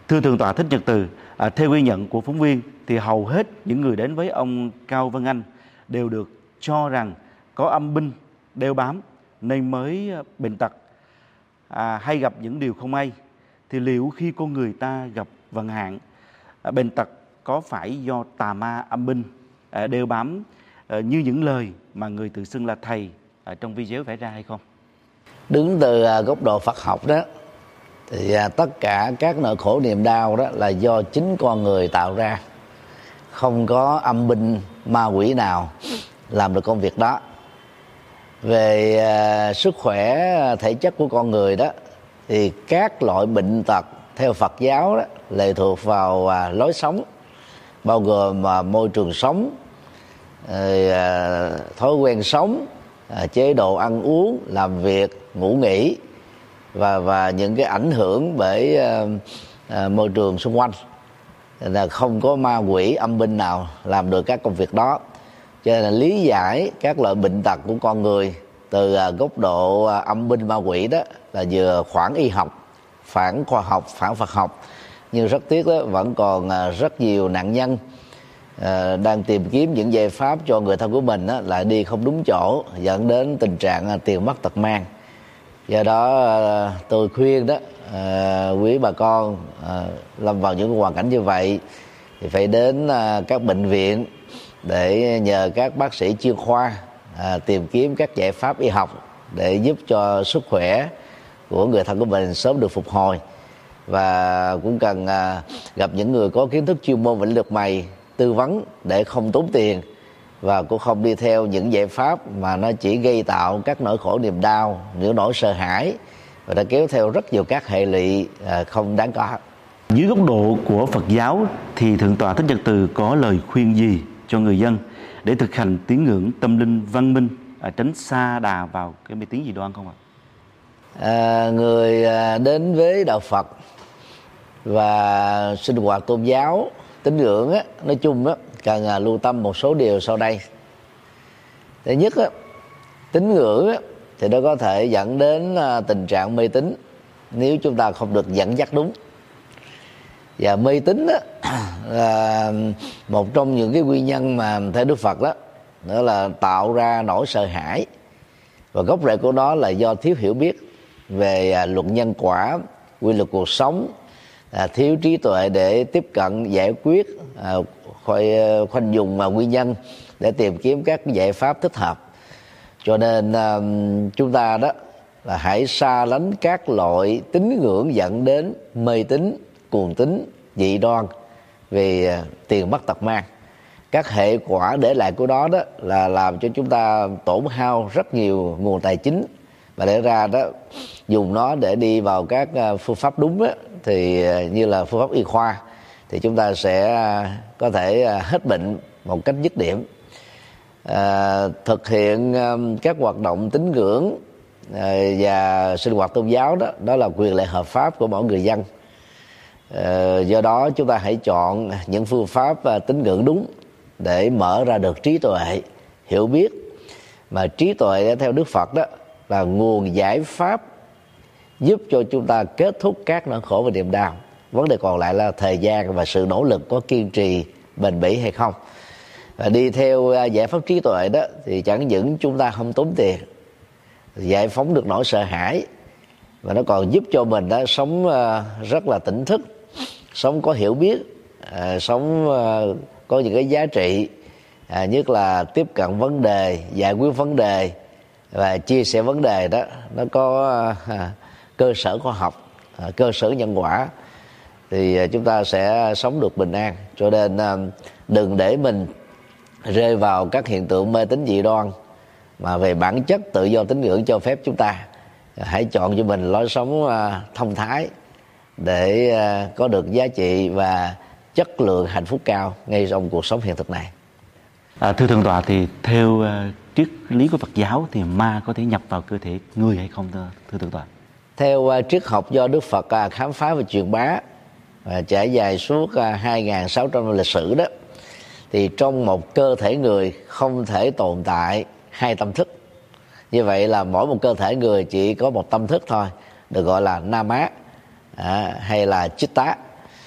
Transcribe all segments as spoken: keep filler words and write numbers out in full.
Thưa Thượng tọa Thích Nhật Từ, à, theo ghi nhận của phóng viên thì hầu hết những người đến với ông Cao Vân Anh đều được cho rằng có âm binh đeo bám nên mới bệnh tật, à, hay gặp những điều không may. Thì liệu khi con người ta gặp vận hạn, à, bệnh tật có phải do tà ma âm binh à, đeo bám à, như những lời mà người tự xưng là thầy à, trong video vẽ ra hay không? Đứng từ à, góc độ Phật học đó thì à, tất cả các nỗi khổ niềm đau đó là do chính con người tạo ra, không có âm binh ma quỷ nào làm được công việc đó. Về à, sức khỏe thể chất của con người đó thì các loại bệnh tật theo Phật giáo đó lệ thuộc vào à, lối sống, bao gồm à, môi trường sống, à, thói quen sống, à, chế độ ăn uống, làm việc, ngủ nghỉ và và những cái ảnh hưởng bởi à, à, môi trường xung quanh. Là không có ma quỷ âm binh nào làm được các công việc đó. Cho nên là lý giải các loại bệnh tật của con người từ à, góc độ à, âm binh ma quỷ đó là vừa phản y học, phản khoa học, phản Phật học. Nhưng rất tiếc đó, vẫn còn à, rất nhiều nạn nhân à, đang tìm kiếm những giải pháp cho người thân của mình đó, lại đi không đúng chỗ, dẫn đến tình trạng à, tiền mất tật mang. Do đó à, tôi khuyên đó à, quý bà con à, lâm vào những hoàn cảnh như vậy thì phải đến à, các bệnh viện để nhờ các bác sĩ chuyên khoa à, tìm kiếm các giải pháp y học để giúp cho sức khỏe của người thân của mình sớm được phục hồi. Và cũng cần à, gặp những người có kiến thức chuyên môn về lĩnh vực này tư vấn để không tốn tiền, và cũng không đi theo những giải pháp mà nó chỉ gây tạo các nỗi khổ niềm đau, những nỗi sợ hãi và đã kéo theo rất nhiều các hệ lụy à, không đáng có. Dưới góc độ của Phật giáo thì Thượng tọa Thích Nhật Từ có lời khuyên gì cho người dân để thực hành tín ngưỡng tâm linh văn minh, à, tránh sa đà vào cái mê tín dị đoan không ạ? À, người à, đến với đạo Phật và sinh hoạt tôn giáo, tín ngưỡng á, nói chung á, cần à, lưu tâm một số điều sau đây. Thứ nhất á, tín ngưỡng á, thì nó có thể dẫn đến à, tình trạng mê tín nếu chúng ta không được dẫn dắt đúng. Và mê tín đó là một trong những cái nguyên nhân mà theo Đức Phật đó, đó là tạo ra nỗi sợ hãi, và gốc rễ của nó là do thiếu hiểu biết về à, luật nhân quả, quy luật cuộc sống, à, thiếu trí tuệ để tiếp cận giải quyết, à, khoanh, khoanh dùng à, nguyên nhân để tìm kiếm các giải pháp thích hợp. Cho nên à, chúng ta đó là hãy xa lánh các loại tín ngưỡng dẫn đến mê tín, cuồng tín, dị đoan vì à, tiền mất tật mang. Các hệ quả để lại của đó đó là làm cho chúng ta tổn hao rất nhiều nguồn tài chính, và để ra đó dùng nó để đi vào các phương pháp đúng đó, thì như là phương pháp y khoa thì chúng ta sẽ có thể hết bệnh một cách dứt điểm. À, thực hiện các hoạt động tín ngưỡng và sinh hoạt tôn giáo đó đó là quyền lợi hợp pháp của mỗi người dân. À, do đó chúng ta hãy chọn những phương pháp tín ngưỡng đúng để mở ra được trí tuệ, hiểu biết. Mà trí tuệ theo Đức Phật đó là nguồn giải pháp giúp cho chúng ta kết thúc các nỗi khổ và niềm đau. Vấn đề còn lại là thời gian và sự nỗ lực có kiên trì, bền bỉ hay không. Và đi theo giải pháp trí tuệ đó thì chẳng những chúng ta không tốn tiền, giải phóng được nỗi sợ hãi, và nó còn giúp cho mình đó sống rất là tỉnh thức, sống có hiểu biết, sống có những cái giá trị, à, nhất là tiếp cận vấn đề, giải quyết vấn đề và chia sẻ vấn đề đó. Nó có à, cơ sở khoa học, à, cơ sở nhân quả, thì à, chúng ta sẽ sống được bình an. Cho nên à, đừng để mình rơi vào các hiện tượng mê tín dị đoan, mà về bản chất tự do tín ngưỡng cho phép chúng ta hãy chọn cho mình lối sống à, thông thái để à, có được giá trị và chất lượng hạnh phúc cao ngay trong cuộc sống hiện thực này. À, thưa Thượng tọa, thì theo uh, triết lý của Phật giáo thì ma có thể nhập vào cơ thể người hay không, thưa, thưa Thượng tọa? Theo uh, triết học do Đức Phật uh, khám phá và truyền bá và uh, trải dài suốt uh, hai nghìn sáu trăm năm lịch sử đó, thì trong một cơ thể người không thể tồn tại hai tâm thức. Như vậy là mỗi một cơ thể người chỉ có một tâm thức thôi, được gọi là Nama à, hay là Chitta.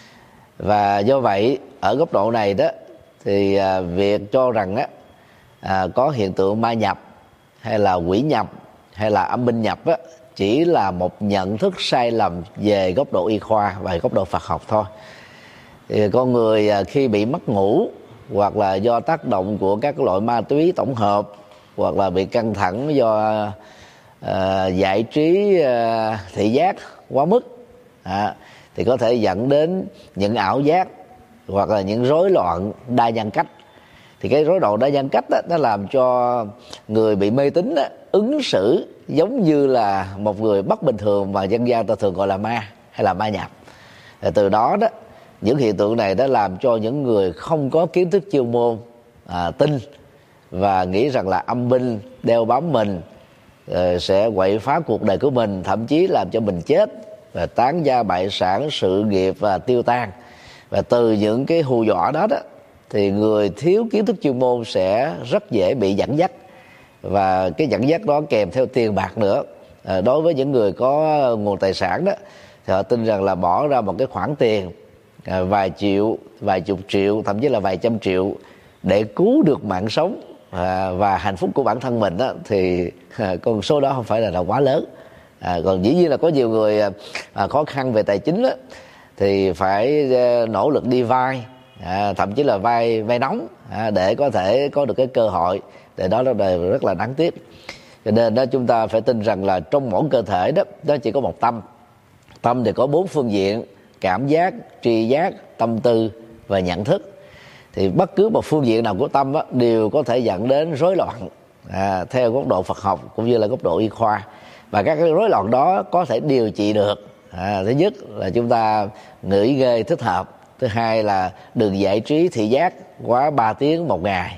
Và do vậy ở góc độ này đó thì à, việc cho rằng á, à, có hiện tượng ma nhập hay là quỷ nhập hay là âm binh nhập á, chỉ là một nhận thức sai lầm về góc độ y khoa và góc độ Phật học thôi. Thì con người à, khi bị mất ngủ hoặc là do tác động của các loại ma túy tổng hợp hoặc là bị căng thẳng do à, giải trí à, thị giác quá mức à, thì có thể dẫn đến những ảo giác hoặc là những rối loạn đa nhân cách. Thì cái rối loạn đa nhân cách đó, nó làm cho người bị mê tín đó, ứng xử giống như là một người bất bình thường mà dân gian ta thường gọi là ma hay là ma nhập. Và từ đó đó những hiện tượng này đã làm cho những người không có kiến thức chuyên môn à, tin và nghĩ rằng là âm binh đeo bám mình à, sẽ quậy phá cuộc đời của mình, thậm chí làm cho mình chết và tán gia bại sản, sự nghiệp và tiêu tan. Và từ những cái hù dọa đó đó thì người thiếu kiến thức chuyên môn sẽ rất dễ bị dẫn dắt, và cái dẫn dắt đó kèm theo tiền bạc nữa. À, đối với những người có nguồn tài sản đó thì họ tin rằng là bỏ ra một cái khoản tiền à, vài triệu, vài chục triệu, thậm chí là vài trăm triệu để cứu được mạng sống à, và hạnh phúc của bản thân mình đó, thì à, con số đó không phải là, là quá lớn. À, còn dĩ nhiên là có nhiều người à, khó khăn về tài chính đó, thì phải à, nỗ lực đi vay, à, thậm chí là vay vay nóng à, để có thể có được cái cơ hội. Để đó là rất là đáng tiếc. Cho nên đó chúng ta phải tin rằng là trong mỗi cơ thể đó nó chỉ có một tâm. Tâm thì có bốn phương diện: cảm giác, tri giác, tâm tư và nhận thức. Thì bất cứ một phương diện nào của tâm đó, đều có thể dẫn đến rối loạn à, theo góc độ Phật học cũng như là góc độ y khoa. Và các cái rối loạn đó có thể điều trị được. À, thứ nhất là chúng ta nghỉ ngơi thích hợp. Thứ hai là đừng giải trí thị giác quá ba tiếng một ngày.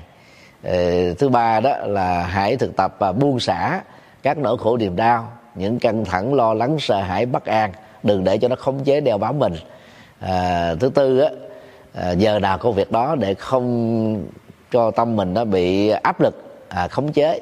Ờ, thứ ba đó là hãy thực tập và buông xả các nỗi khổ niềm đau, những căng thẳng, lo lắng, sợ hãi, bất an, đừng để cho nó khống chế đeo bám mình. À, thứ tư á, à, giờ nào có việc đó để không cho tâm mình nó bị áp lực à, khống chế.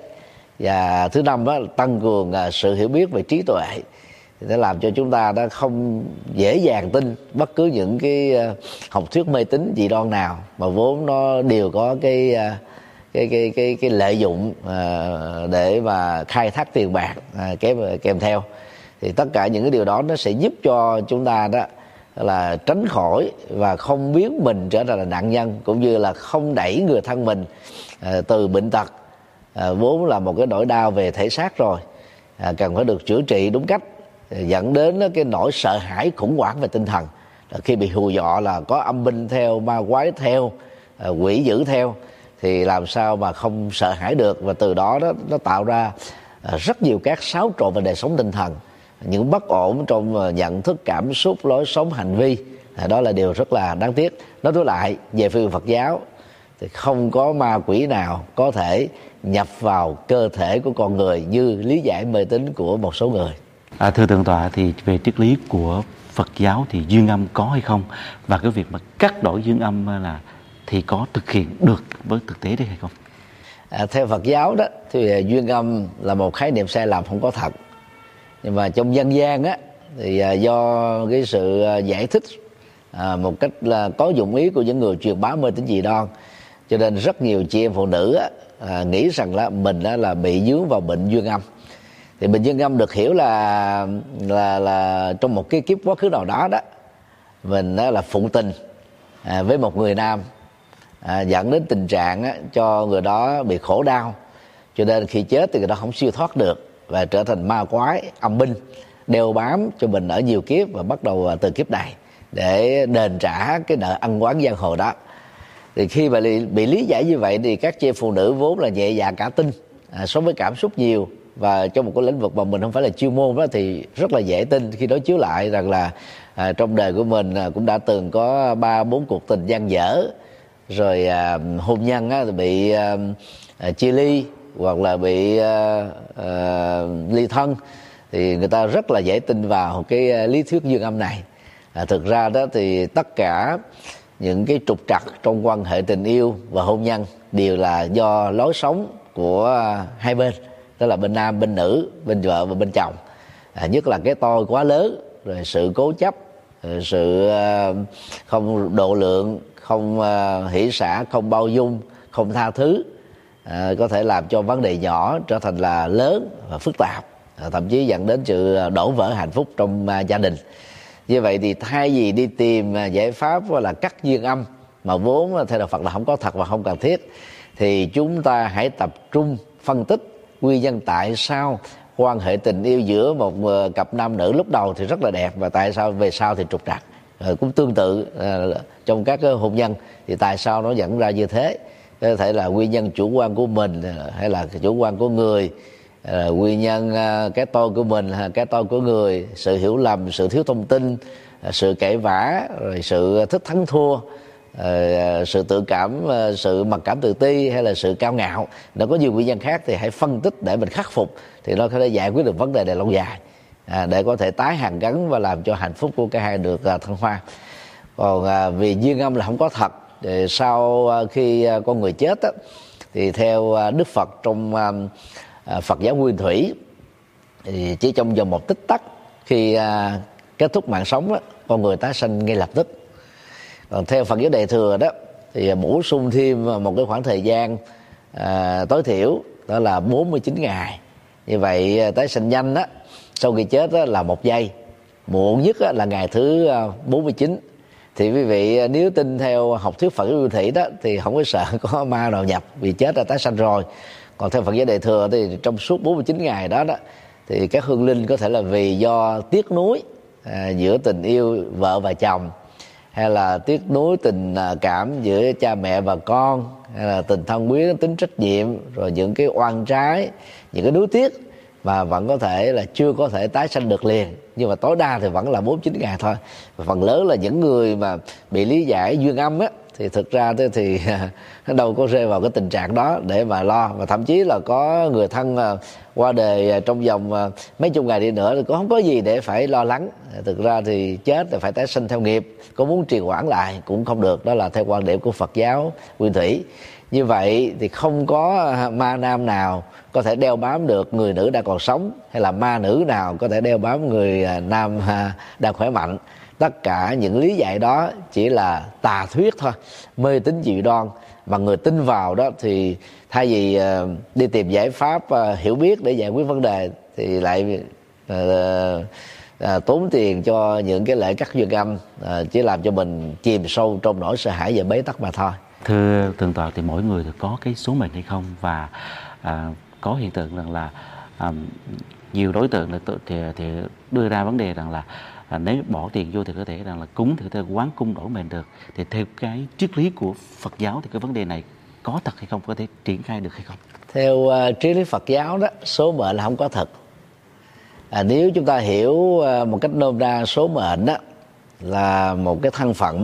Và thứ năm đó, tăng cường à, sự hiểu biết về trí tuệ, để làm cho chúng ta đã không dễ dàng tin bất cứ những cái uh, học thuyết mê tín dị đoan nào mà vốn nó đều có cái uh, cái cái cái cái lợi dụng uh, để mà khai thác tiền bạc uh, kèm kèm theo. Thì tất cả những cái điều đó nó sẽ giúp cho chúng ta đó là tránh khỏi và không biến mình trở thành là nạn nhân, cũng như là không đẩy người thân mình uh, từ bệnh tật uh, vốn là một cái nỗi đau về thể xác rồi, uh, cần phải được chữa trị đúng cách, dẫn đến cái nỗi sợ hãi khủng hoảng về tinh thần. Khi bị hù dọa là có âm binh theo, ma quái theo, quỷ dữ theo, thì làm sao mà không sợ hãi được. Và từ đó, đó nó tạo ra rất nhiều các xáo trộn về đời sống tinh thần, những bất ổn trong nhận thức, cảm xúc, lối sống, hành vi. Đó là điều rất là đáng tiếc. Nói tối lại, về phương Phật giáo thì không có ma quỷ nào có thể nhập vào cơ thể của con người như lý giải mê tín của một số người. À, thưa Thượng tọa, thì về triết lý của Phật giáo thì duyên âm có hay không, và cái việc mà cắt đổi duyên âm là thì có thực hiện được với thực tế đấy hay không? À, theo Phật giáo đó thì duyên âm là một khái niệm sai lầm, không có thật. Nhưng mà trong dân gian á thì à, do cái sự giải thích à, một cách là có dụng ý của những người truyền bá mê tín dị đoan, cho nên rất nhiều chị em phụ nữ á, à, nghĩ rằng là mình á, là bị dướng vào bệnh duyên âm. Thì bệnh duyên âm được hiểu là là là trong một cái kiếp quá khứ nào đó đó mình đó là phụng tình à, với một người nam, à, dẫn đến tình trạng á, cho người đó bị khổ đau, cho nên khi chết thì người đó không siêu thoát được và trở thành ma quái, âm binh đeo bám cho mình ở nhiều kiếp, và bắt đầu từ kiếp này để đền trả cái nợ ăn oán giang hồ đó. Thì khi mà bị lý giải như vậy thì các chị phụ nữ vốn là nhẹ dạ cả tin, à, sống với cảm xúc nhiều, và trong một cái lĩnh vực mà mình không phải là chuyên môn đó thì rất là dễ tin khi đối chiếu lại rằng là à, trong đời của mình à, cũng đã từng có ba bốn cuộc tình dang dở, rồi à, hôn nhân á, bị à, à, chia ly hoặc là bị à, à, ly thân, thì người ta rất là dễ tin vào cái à, lý thuyết duyên âm này. À, thực ra đó thì tất cả những cái trục trặc trong quan hệ tình yêu và hôn nhân đều là do lối sống của à, hai bên, tức là bên nam, bên nữ, bên vợ và bên chồng. À, nhất là cái tôi quá lớn, rồi sự cố chấp, sự không độ lượng, không hỷ xả, không bao dung, không tha thứ, có thể làm cho vấn đề nhỏ trở thành là lớn và phức tạp, thậm chí dẫn đến sự đổ vỡ hạnh phúc trong gia đình. Như vậy thì thay vì đi tìm giải pháp là cắt duyên âm mà vốn theo đạo Phật là không có thật và không cần thiết, thì chúng ta hãy tập trung phân tích nguyên nhân tại sao quan hệ tình yêu giữa một cặp nam nữ lúc đầu thì rất là đẹp, và tại sao về sau thì trục trặc. Cũng tương tự trong các hôn nhân thì tại sao nó dẫn ra như thế. Có thể là nguyên nhân chủ quan của mình, hay là chủ quan của người, nguyên nhân cái tôi của mình, cái tôi của người, sự hiểu lầm, sự thiếu thông tin, sự cãi vã, rồi sự thích thắng thua, sự tự cảm, sự mặc cảm tự ti, hay là sự cao ngạo. Nó có nhiều nguyên nhân khác thì hãy phân tích để mình khắc phục, thì nó có thể giải quyết được vấn đề này lâu dài, à, để có thể tái hàn gắn và làm cho hạnh phúc của cả hai được uh, thăng hoa. Còn uh, vì duyên âm là không có thật, thì sau uh, khi uh, con người chết á, thì theo uh, Đức Phật trong uh, uh, Phật giáo Nguyên Thủy, thì chỉ trong vòng một tích tắc khi uh, kết thúc mạng sống á, con người tái sanh ngay lập tức. Còn theo Phật giáo Đại Thừa đó thì bổ sung thêm một cái khoảng thời gian à, tối thiểu, đó là bốn mươi chín ngày. Như vậy tái sanh nhanh đó, sau khi chết đó là một giây, muộn nhất là ngày thứ bốn mươi chín. Thì quý vị nếu tin theo học thuyết Phật giáo Nguyên Thủy đó thì không có sợ có ma nào nhập, vì chết là tái sanh rồi. Còn theo Phật giáo Đại Thừa thì trong suốt bốn mươi chín ngày đó đó thì các hương linh có thể là vì do tiếc nuối à, giữa tình yêu vợ và chồng, hay là tiếc nuối tình cảm giữa cha mẹ và con, hay là tình thân quyến, tính trách nhiệm, rồi những cái oan trái, những cái nuối tiếc, mà vẫn có thể là chưa có thể tái sanh được liền, nhưng mà tối đa thì vẫn là bốn mươi chín ngày thôi. Và phần lớn là những người mà bị lý giải duyên âm á, thì thực ra thì, thì đâu có rơi vào cái tình trạng đó để mà lo. Và thậm chí là có người thân qua đời trong vòng mấy chục ngày đi nữa thì cũng không có gì để phải lo lắng. Thực ra thì chết thì phải tái sinh theo nghiệp, có muốn trì hoãn lại cũng không được. Đó là theo quan điểm của Phật giáo Nguyên Thủy. Như vậy thì không có ma nam nào có thể đeo bám được người nữ đang còn sống, hay là ma nữ nào có thể đeo bám người nam đang khỏe mạnh. Tất cả những lý giải đó chỉ là tà thuyết thôi, mê tín dị đoan. Mà người tin vào đó thì thay vì uh, đi tìm giải pháp uh, hiểu biết để giải quyết vấn đề, thì lại uh, uh, tốn tiền cho những cái lễ cắt duyên âm, uh, chỉ làm cho mình chìm sâu trong nỗi sợ hãi và bế tắc mà thôi. Thưa Thượng tọa, thì mỗi người thì có cái số mệnh hay không? Và uh, có hiện tượng rằng là um, nhiều đối tượng là thì, thì đưa ra vấn đề rằng là À, nếu bỏ tiền vô thì có thể rằng là cúng thì có thể quán cung đổi mệnh được. Thì theo cái triết lý của Phật giáo thì cái vấn đề này có thật hay không, có thể triển khai được hay không? Theo uh, triết lý Phật giáo đó, số mệnh là không có thật. À, nếu chúng ta hiểu uh, một cách nôm na, số mệnh đó là một cái thân phận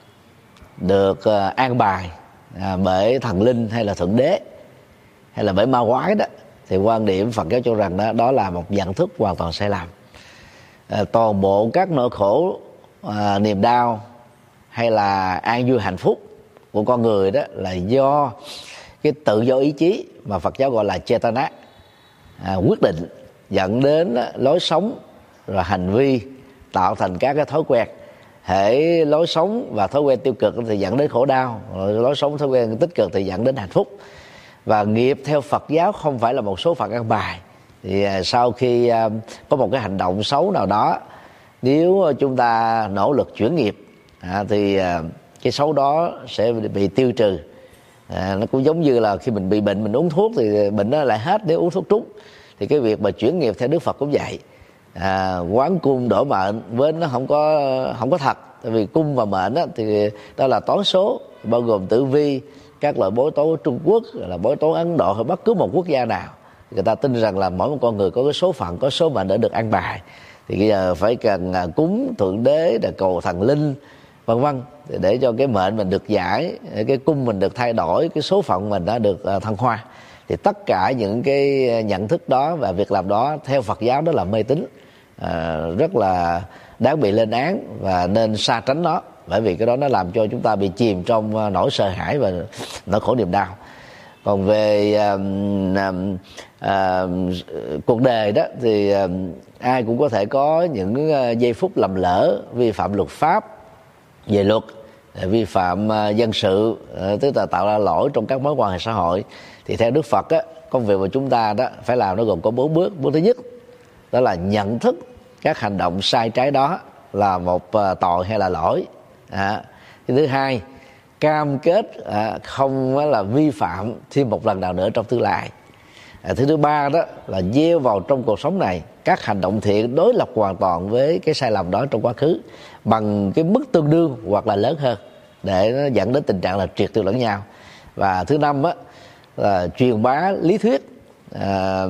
được uh, an bài uh, bởi thần linh hay là thượng đế hay là bởi ma quái đó, thì quan điểm Phật giáo cho rằng đó, đó là một nhận thức hoàn toàn sai lầm. À, toàn bộ các nỗi khổ, à, niềm đau hay là an vui hạnh phúc của con người đó là do cái tự do ý chí mà Phật giáo gọi là chetana, à, quyết định, dẫn đến đó, lối sống rồi hành vi tạo thành các cái thói quen. Hễ lối sống và thói quen tiêu cực thì dẫn đến khổ đau, rồi lối sống thói quen tích cực thì dẫn đến hạnh phúc. Và nghiệp theo Phật giáo không phải là một số phận ăn bài. Thì sau khi có một cái hành động xấu nào đó, nếu chúng ta nỗ lực chuyển nghiệp à, thì cái xấu đó sẽ bị tiêu trừ. À, nó cũng giống như là khi mình bị bệnh, mình uống thuốc thì bệnh nó lại hết nếu uống thuốc trúng. Thì cái việc mà chuyển nghiệp theo Đức Phật cũng vậy. À, quán cung đổi mệnh với nó không có không có thật. Tại vì cung và mệnh đó, thì đó là toán số, bao gồm tử vi, các loại bói toán Trung Quốc, là bói toán Ấn Độ hay bất cứ một quốc gia nào. Người ta tin rằng là mỗi một con người có cái số phận, có số mệnh để được an bài. Thì bây giờ phải cần cúng thượng đế, để cầu thần linh, vân vân, để cho cái mệnh mình được giải, cái cung mình được thay đổi, cái số phận mình đã được thăng hoa. Thì tất cả những cái nhận thức đó và việc làm đó theo Phật giáo đó là mê tín, à, rất là đáng bị lên án và nên xa tránh nó. Bởi vì cái đó nó làm cho chúng ta bị chìm trong nỗi sợ hãi và nỗi khổ niềm đau. Còn về à, à, à, cuộc đời đó thì à, ai cũng có thể có những à, giây phút lầm lỡ, vi phạm luật pháp về luật, vi phạm à, dân sự, à, tức là tạo ra lỗi trong các mối quan hệ xã hội. Thì theo Đức Phật á, công việc của chúng ta đó phải làm nó gồm có bốn bước. Bước thứ nhất đó là nhận thức các hành động sai trái đó là một à, tội hay là lỗi. À, thứ hai, cam kết à, không là vi phạm thêm một lần nào nữa trong tương lai. À, thứ thứ ba đó là gieo vào trong cuộc sống này các hành động thiện đối lập hoàn toàn với cái sai lầm đó trong quá khứ bằng cái mức tương đương hoặc là lớn hơn, để nó dẫn đến tình trạng là triệt tiêu lẫn nhau. Và thứ năm á, là truyền bá lý thuyết à,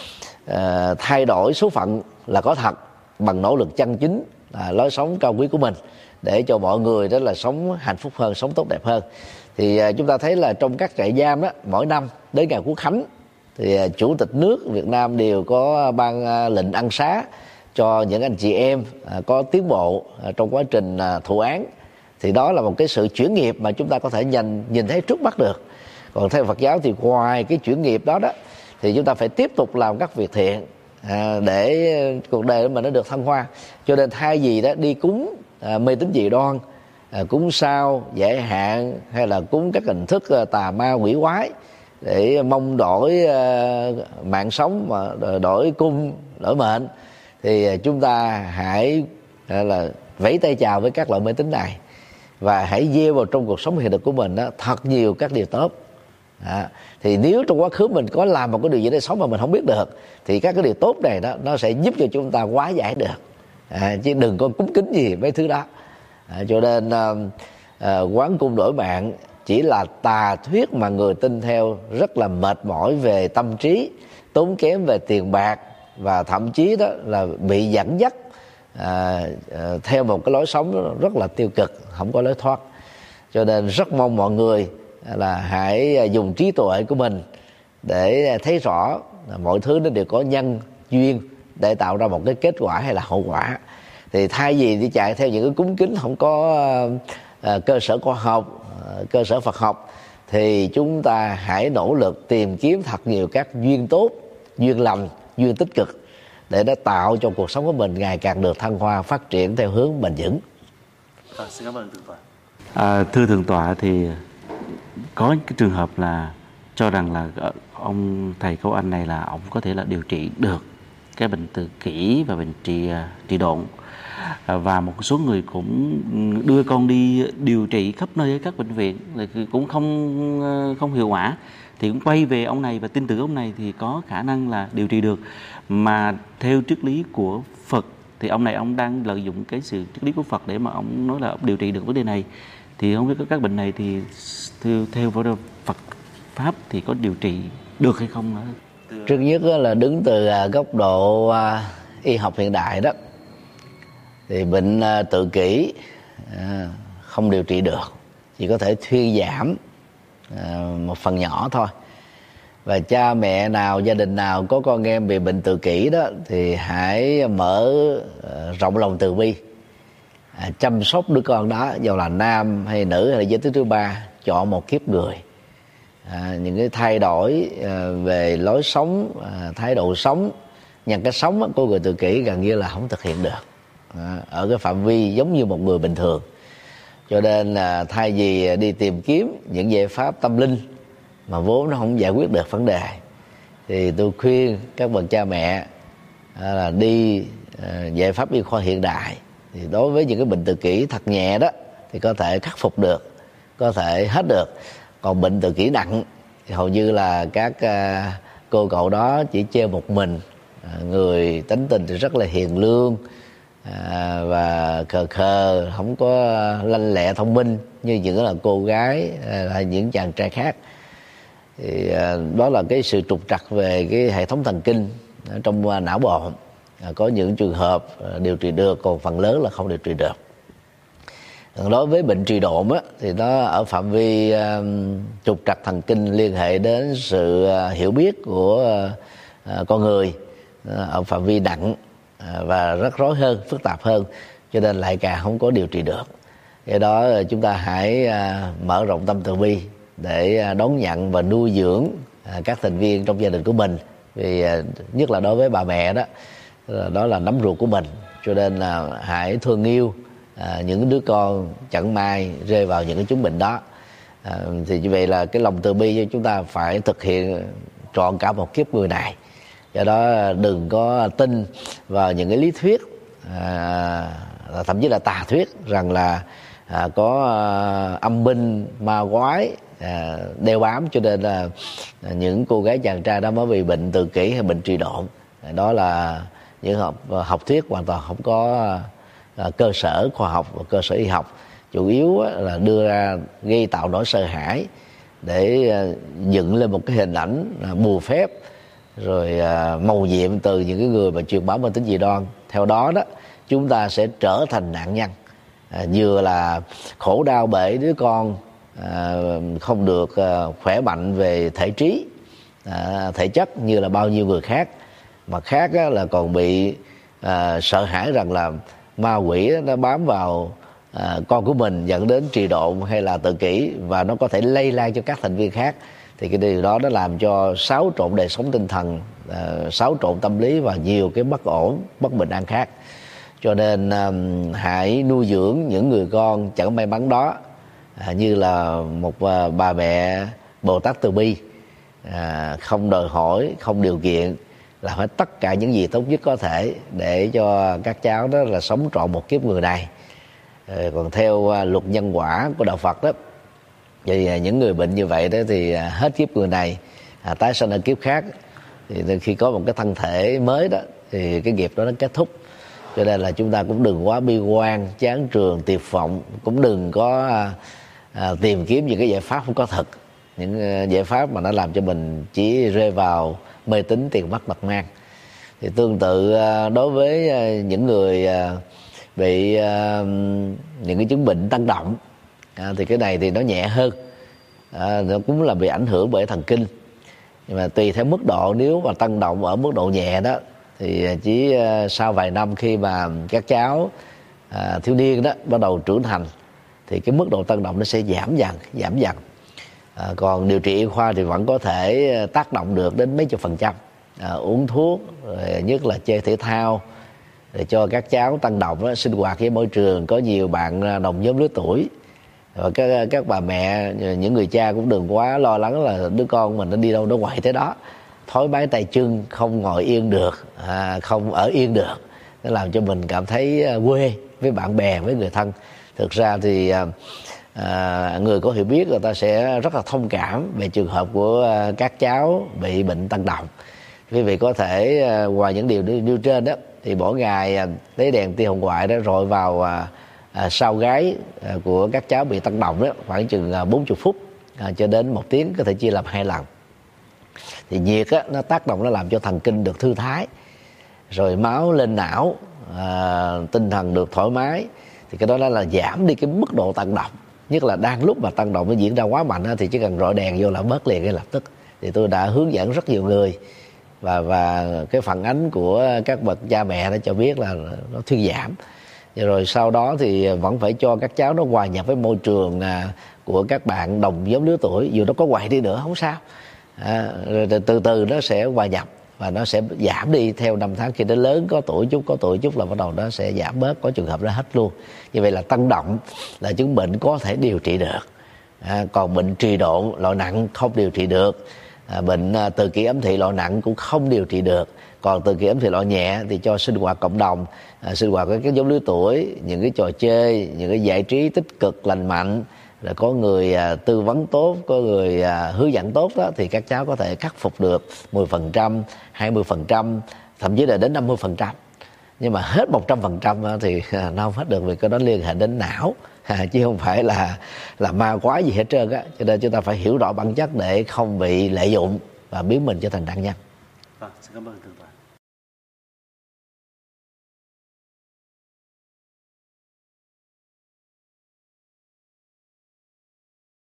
à, thay đổi số phận là có thật bằng nỗ lực chân chính, à, lối sống cao quý của mình, để cho mọi người đó là sống hạnh phúc hơn, sống tốt đẹp hơn. Thì à, chúng ta thấy là trong các trại giam đó, mỗi năm đến ngày Quốc khánh thì à, Chủ tịch nước Việt Nam đều có ban à, lệnh ân xá cho những anh chị em à, có tiến bộ à, trong quá trình à, thụ án. Thì đó là một cái sự chuyển nghiệp mà chúng ta có thể nhìn, nhìn thấy trước mắt được. Còn theo Phật giáo thì ngoài cái chuyển nghiệp đó đó thì chúng ta phải tiếp tục làm các việc thiện à, để cuộc đời của mình nó được thăng hoa. Cho nên thay vì đó đi cúng à, mê tín dị đoan, à, cúng sao giải hạn, hay là cúng các hình thức à, tà ma quỷ quái để mong đổi à, mạng sống mà đổi cung đổi mệnh, thì chúng ta hãy à, là vẫy tay chào với các loại mê tín này, và hãy gieo vào trong cuộc sống hiện thực của mình đó thật nhiều các điều tốt. À, thì nếu trong quá khứ mình có làm một cái điều gì để sống mà mình không biết được, thì các cái điều tốt này đó nó sẽ giúp cho chúng ta hóa giải được, à, chứ đừng có cúng kính gì mấy thứ đó. À, cho nên à, à, quán cung đổi mạng chỉ là tà thuyết mà người tin theo rất là mệt mỏi về tâm trí, tốn kém về tiền bạc, và thậm chí đó là bị dẫn dắt à, à, theo một cái lối sống rất là tiêu cực, không có lối thoát. Cho nên rất mong mọi người là hãy dùng trí tuệ của mình để thấy rõ là mọi thứ nó đều có nhân duyên để tạo ra một cái kết quả hay là hậu quả. Thì thay vì đi chạy theo những cái cúng kính không có uh, cơ sở khoa học, uh, cơ sở Phật học, thì chúng ta hãy nỗ lực tìm kiếm thật nhiều các duyên tốt, duyên lành, duyên tích cực, để nó tạo cho cuộc sống của mình ngày càng được thăng hoa, phát triển theo hướng bền vững. À, xin cảm ơn Thượng tọa. À, thưa Thượng tọa, thì có cái trường hợp là cho rằng là ông thầy Câu Anh này là ông có thể là điều trị được cái bệnh tự kỷ và bệnh trì trì độn, và một số người cũng đưa con đi điều trị khắp nơi ở các bệnh viện cũng không không hiệu quả, thì cũng quay về ông này và tin tưởng ông này thì có khả năng là điều trị được. Mà theo triết lý của Phật thì ông này ông đang lợi dụng cái sự triết lý của Phật để mà ông nói là ông điều trị được vấn đề này. Thì không biết các bệnh này thì theo, theo Phật Pháp thì có điều trị được hay không nữa? Trước nhất là đứng từ góc độ y học hiện đại đó, thì bệnh tự kỷ không điều trị được, chỉ có thể thuyên giảm một phần nhỏ thôi. Và cha mẹ nào, gia đình nào có con em bị bệnh tự kỷ đó thì hãy mở rộng lòng từ bi, à, chăm sóc đứa con đó, dù là nam hay nữ hay là giới tính thứ ba, chọn một kiếp người. À, những cái thay đổi à, về lối sống, à, thái độ sống, nhận cái sống của người tự kỷ gần như là không thực hiện được à, ở cái phạm vi giống như một người bình thường. Cho nên là thay vì đi tìm kiếm những giải pháp tâm linh mà vốn nó không giải quyết được vấn đề, thì tôi khuyên các bậc cha mẹ à, là đi à, giải pháp y khoa hiện đại. Thì đối với những cái bệnh tự kỷ thật nhẹ đó thì có thể khắc phục được, có thể hết được. Còn bệnh tự kỷ nặng thì hầu như là các à, cô cậu đó chỉ chơi một mình, à, người tính tình thì rất là hiền lương à, và khờ khờ, không có lanh lẹ thông minh như những là cô gái à, hay những chàng trai khác. Thì à, đó là cái sự trục trặc về cái hệ thống thần kinh ở trong à, não bộ. À, có những trường hợp à, điều trị được, còn phần lớn là không điều trị được. Đối với bệnh trì độn á, thì nó ở phạm vi uh, trục trặc thần kinh liên hệ đến sự uh, hiểu biết của uh, con người uh, ở phạm vi nặng uh, và rất rối hơn, phức tạp hơn, cho nên lại càng không có điều trị được. Do đó chúng ta hãy uh, mở rộng tâm từ bi để đón nhận và nuôi dưỡng các thành viên trong gia đình của mình. Vì nhất là đối với bà mẹ đó, đó là nắm ruột của mình, cho nên là hãy thương yêu à, những đứa con chẳng may rơi vào những cái chứng bệnh đó. À, thì như vậy là cái lòng từ bi cho chúng ta phải thực hiện trọn cả một kiếp người này. Do đó đừng có tin vào những cái lý thuyết, à, thậm chí là tà thuyết rằng là à, có à, âm binh ma quái à, đeo bám, cho nên là à, những cô gái chàng trai đó mới bị bệnh tự kỷ hay bệnh trì độn. Đó là những học học thuyết hoàn toàn không có à, cơ sở khoa học và cơ sở y học, chủ yếu là đưa ra gây tạo nỗi sợ hãi để à, dựng lên một cái hình ảnh à, bùa phép rồi à, mầu nhiệm từ những cái người mà truyền bá mê tín dị đoan. Theo đó đó chúng ta sẽ trở thành nạn nhân, à, vừa là khổ đau bởi đứa con à, không được à, khỏe mạnh về thể trí, à, thể chất như là bao nhiêu người khác, mà khác á, là còn bị à, sợ hãi rằng là ma quỷ nó bám vào à, con của mình dẫn đến trì độn hay là tự kỷ, và nó có thể lây lan cho các thành viên khác. Thì cái điều đó nó làm cho xáo trộn đời sống tinh thần, à, xáo trộn tâm lý và nhiều cái bất ổn, bất bình an khác. Cho nên à, hãy nuôi dưỡng những người con chẳng may mắn đó à, như là một à, bà mẹ Bồ Tát từ bi, à, không đòi hỏi, không điều kiện, là phải tất cả những gì tốt nhất có thể để cho các cháu đó là sống trọn một kiếp người này. À, còn theo à, luật nhân quả của đạo Phật đó, thì những người bệnh như vậy đó thì hết kiếp người này à, tái sanh ở kiếp khác. Thì khi có một cái thân thể mới đó thì cái nghiệp đó nó kết thúc. Cho nên là chúng ta cũng đừng quá bi quan, chán trường, tuyệt vọng, cũng đừng có à, à, tìm kiếm những cái giải pháp không có thực, những uh, giải pháp mà nó làm cho mình chỉ rơi vào mê tín tiền mất tật mang. Thì tương tự uh, đối với uh, những người uh, bị uh, những cái chứng bệnh tăng động, à, thì cái này thì nó nhẹ hơn, à, nó cũng là bị ảnh hưởng bởi thần kinh, nhưng mà tùy theo mức độ. Nếu mà tăng động ở mức độ nhẹ đó thì chỉ uh, sau vài năm khi mà các cháu uh, thiếu niên đó bắt đầu trưởng thành thì cái mức độ tăng động nó sẽ giảm dần giảm dần. À, còn điều trị y khoa thì vẫn có thể tác động được đến mấy chục phần trăm. À, uống thuốc, rồi nhất là chơi thể thao để cho các cháu tăng động đó, sinh hoạt với môi trường có nhiều bạn đồng nhóm lứa tuổi. Và các, các bà mẹ, những người cha cũng đừng quá lo lắng là đứa con mình nó đi đâu nó quậy thế đó, thói mái tay chân, không ngồi yên được, à, không ở yên được, nó làm cho mình cảm thấy quê với bạn bè, với người thân. Thực ra thì à, người có hiểu biết người ta sẽ rất là thông cảm về trường hợp của à, các cháu bị bệnh tăng động. Quý vị có thể à, ngoài những điều nêu trên đó thì mỗi ngày à, lấy đèn tia hồng ngoại đó rọi vào à, à, sau gáy à, của các cháu bị tăng động đó khoảng chừng à, bốn mươi phút à, cho đến một tiếng, có thể chia làm hai lần. Thì nhiệt á, nó tác động, nó làm cho thần kinh được thư thái, rồi máu lên não, à, tinh thần được thoải mái. Thì cái đó là giảm đi cái mức độ tăng động. Nhất là đang lúc mà tăng động nó diễn ra quá mạnh thì chỉ cần rọi đèn vô là bớt liền ngay lập tức. Thì tôi đã hướng dẫn rất nhiều người, và và cái phản ánh của các bậc cha mẹ đã cho biết là nó thuyên giảm. Rồi sau đó thì vẫn phải cho các cháu nó hòa nhập với môi trường của các bạn đồng giống lứa tuổi, dù nó có quậy đi nữa không sao, à, rồi từ từ nó sẽ hòa nhập và nó sẽ giảm đi theo năm tháng. Khi nó lớn, có tuổi chút có tuổi chút là bắt đầu nó sẽ giảm bớt, có trường hợp nó hết luôn. Như vậy là tăng động là chứng bệnh có thể điều trị được, à, còn bệnh trì độn loại nặng không điều trị được, à, bệnh à, tự kỷ ấm thị loại nặng cũng không điều trị được. Còn tự kỷ ấm thị loại nhẹ thì cho sinh hoạt cộng đồng, à, sinh hoạt với các giống lứa tuổi, những cái trò chơi, những cái giải trí tích cực lành mạnh, rồi có người à, tư vấn tốt, có người à, hướng dẫn tốt đó, thì các cháu có thể khắc phục được mười phần trăm, hai mươi phần trăm, thậm chí là đến năm mươi phần trăm. Nhưng mà hết một trăm phần trăm thì à, nó không hết được, vì cái đó liên hệ đến não, à, chứ không phải là là ma quái gì hết trơn á. Cho nên chúng ta phải hiểu rõ bản chất để không bị lợi dụng và biến mình trở thành nạn nhân. Vâng, xin cảm ơn thượng tọa.